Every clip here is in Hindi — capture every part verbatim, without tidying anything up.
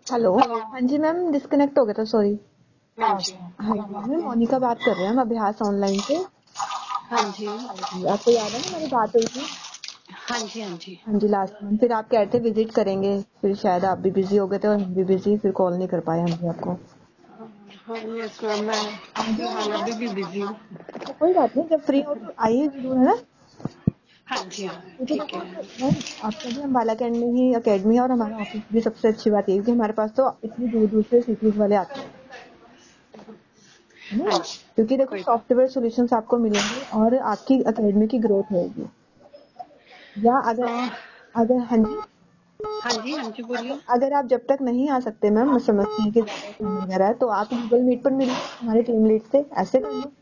हेलो। हेलो। हाँ जी मैम, डिस्कनेक्ट हो गया था, सॉरी। हाँ जी। हाँ जी मैम, मोनिका बात कर रहे हैं हम अभ्यास ऑनलाइन से। हाँ जी। हाँ जी, आपको याद है ना हमारी बात हुई थी? हाँ जी। हाँ जी। हाँ जी, लास्ट मंथ। फिर आप कह रहे थे विजिट करेंगे, फिर शायद आप भी बिजी हो गए थे और हम भी बिजी, फिर कॉल नहीं कर पाए हम भी आपको। हाँ यस मैम, मैं हाँ जी फिलहाल मोनिका, अभी भी बिजी हूँ। अच्छा कोई बात नहीं, जब फ्री हो तो आइए जरूर, है ना। हाँ जी। हाँ क्योंकि ठीक देखो है। मैम, आपका भी अम्बाला कैंट में ही अकेडमी है और हमारा ऑफिस भी। सबसे अच्छी बात ये है कि हमारे पास तो इतनी दूर दूर से सिटीज वाले आते हैं, है ना। हाँ जी। क्योंकि देखो कोई बात। सॉफ्टवेयर सॉल्यूशंस आपको मिलेंगे और आपकी अकेडमी की ग्रोथ होगी। या अगर अह, अगर हाँ जी, हाँ जी। हाँ जी अगर बोलिए। अगर आप जब तक नहीं आ सकते मैम, मैं समझती हूँ कि ज्यादा काम वगैरह है, तो आप गूगल मीट पर मिलिए हमारे टीम लीड से, ऐसे कर लो।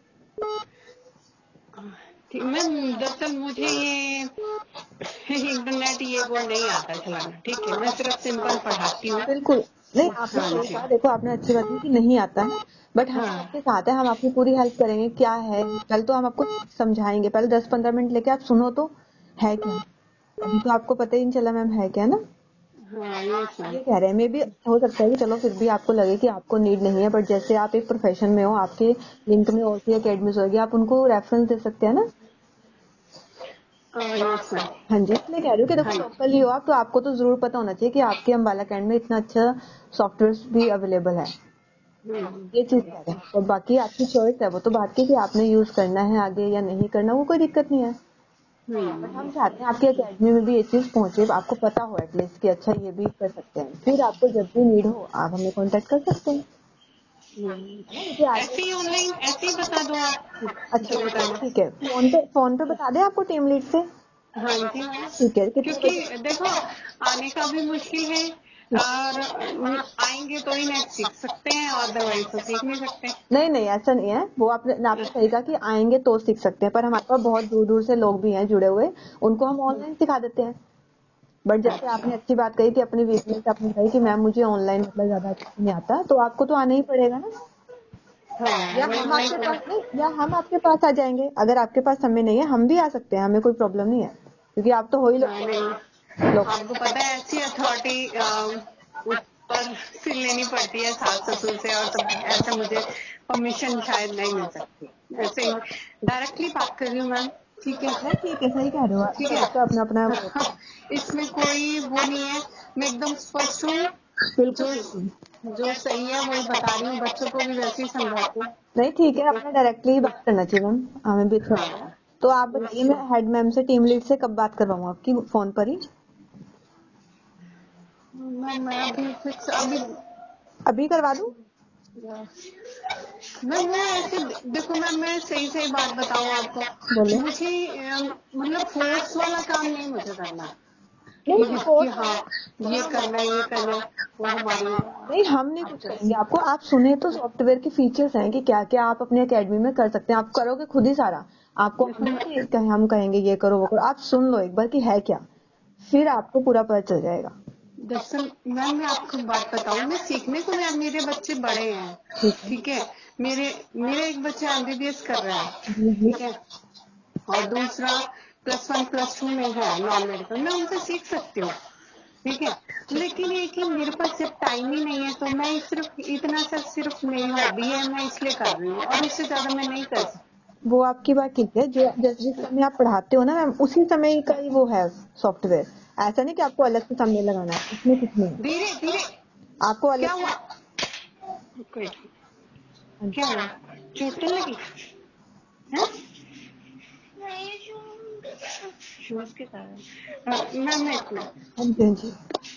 ठीक मैम, दरअसल मुझे ये इंटरनेट ये वो नहीं आता चलाना। ठीक है, मैं सिर्फ सिंपल पढ़ाती हूँ। बिल्कुल नहीं, आपने हाँ सही जी। कहा। देखो आपने अच्छी बात की कि नहीं आता है, बट हम हाँ आपके साथ है, हम आपकी पूरी हेल्प करेंगे। क्या है, कल तो हम आपको समझाएंगे। पहले दस पंद्रह मिनट लेके आप सुनो तो, है क्या। अभी तो आपको पता ही नहीं चला मैम है क्या ना। हाँ यस मैम। ये कह रहे हैं, मे भी हो सकता है कि चलो फिर भी आपको लगे कि आपको नीड नहीं है, बट जैसे आप एक प्रोफेशन में हो, आपके लिंक में और सी अकेडमीज होगी, आप उनको रेफरेंस दे सकते हैं ना। Yes ma'am. हाँ जी, इसलिए कह रही हूँ कि देखो हाँ जी। लोकल ही हो आप, तो आपको तो जरूर पता होना चाहिए कि आपके अम्बाला कैंट में इतना अच्छा सॉफ्टवेयर भी अवेलेबल है। हम्म, ये चीज कह रहे हैं, और बाकी आपकी चॉइस है, वो तो बात की कि आपने यूज करना है आगे या नहीं करना, वो कोई दिक्कत नहीं है। बट हम्म, हम चाहते हैं आपकी अकेडमी में भी ये चीज पहुंचे, आपको पता हो एटलीस्ट कि अच्छा ये भी कर सकते हैं। फिर आपको जब भी नीड हो आप हमें कांटेक्ट कर सकते हैं, हम्म। है ना। मुझे आज ऐसे ही ऑनलाइन ऐसे ही बता दो आप अच्छा जो ठीक है, बताना। ठीक है, फोन पे फोन पे बता दें आपको टीम लीड से। हाँ जी मैम, ठीक है, कितने क्योंकि बजे? देखो आने का भी मुश्किल है और आएंगे तो ही नेट सीख सकते हैं, अदरवाइज तो सीख नहीं सकते। नहीं नहीं, ऐसा नहीं है। वो आपने आपने सही कहा कि आएंगे तो सीख सकते हैं, पर हमारे पास बहुत दूर दूर से लोग भी हैं जुड़े हुए, उनको हम ऑनलाइन सिखा देते हैं। बट जैसे अच्छा। आपने अच्छी बात कही कि अपनी वीकनेस आपने कही कि मैम मुझे ऑनलाइन मतलब ज्यादा अच्छे नहीं आता, तो आपको तो आना ही पड़ेगा ना। हाँ या वही हम वही आपके तो। पास नहीं, या हम आपके पास आ जाएंगे। अगर आपके पास समय नहीं है हम भी आ सकते हैं, हमें कोई प्रॉब्लम नहीं है, क्योंकि आप तो हो ही हाँ नहीं, लोग। आपको पता है ऐसी अथॉरिटी ऊपर से लेनी पड़ती है सास ससुर से, और तब ऐसे मुझे परमिशन शायद नहीं मिल सकती। ऐसे डायरेक्टली बात कर रही हूँ मैम। ठीक है। नहीं ठीक है, सही कह रहे हो आप, ठीक है। सबका अपना अपना वो होता है। इसमें कोई वो नहीं है, मैं एकदम स्पष्ट हूँ। बिल्कुल जो बिल्कुल। जो सही है वही बता रही हूँ, बच्चों को भी वैसे ही समझाती हूँ। नहीं ठीक है, ठीक है। अपना डायरेक्टली ही बात करना चाहिए मैम, हमें भी अच्छा लगता है। हाँ तो आप बताइए, मैं हेड मैम से टीम लीड से कब बात करवाऊँ आपकी, फोन पर ही? मैम, मैं अभी फिक्स अभी अभी करवा दूँ? मैम मैं ऐसे देखो मैम, मैं सही सही बात बताऊँ आपको। बोले। मुझे अ, मतलब फोर्स वाला काम नहीं मुझे करना नहीं कि, कि फोर्स हाँ ये करना है ये करना है, वो हमारी नहीं, हम नहीं कुछ आपसे। करेंगे आपको। आप सुने तो सॉफ्टवेयर के फीचर्स हैं कि क्या क्या आप अपनी एकेडमी में कर सकते हैं, आप करोगे खुद ही सारा। आपको हम नहीं कि हम कहेंगे ये करो वो करो, आप सुन लो एक बार कि है क्या, फिर आपको पूरा पता चल जाएगा। दरअसल मैम मैं आपको बात बताऊँ, मैं सीखने को मैं मेरे बच्चे बड़े हैं। ठीक है। ठीक है। मेरे मेरा एक बच्चा एमबीबीएस कर रहा है। जी जी। ठीक है। और दूसरा प्लस वन प्लस टू में है नॉन मेडिकल, मैं उनसे सीख सकती हूँ। ठीक है। लेकिन ये कि मेरे पास जब टाइम ही नहीं है, तो मैं सिर्फ इतना सा सिर्फ मेरी हॉबी है, मैं इसलिए कर रही हूँ और उससे ज्यादा मैं नहीं कर सकती। वो आपकी बात ठीक है, जो जैसे जिस समय आप पढ़ाते हो ना मैम, उसी समय का ही वो है सॉफ्टवेयर। ऐसा नहीं कि आपको अलग से समय लगाना है, इसमें कुछ नहीं है। धीरे धीरे। आपको अलग क्या से। हुआ? कोई हाँ क्या जी। हुआ? चोट तो लगी है? शूज के कारण। हाँ, मैम एक मिनट। हाँ जी हाँ जी।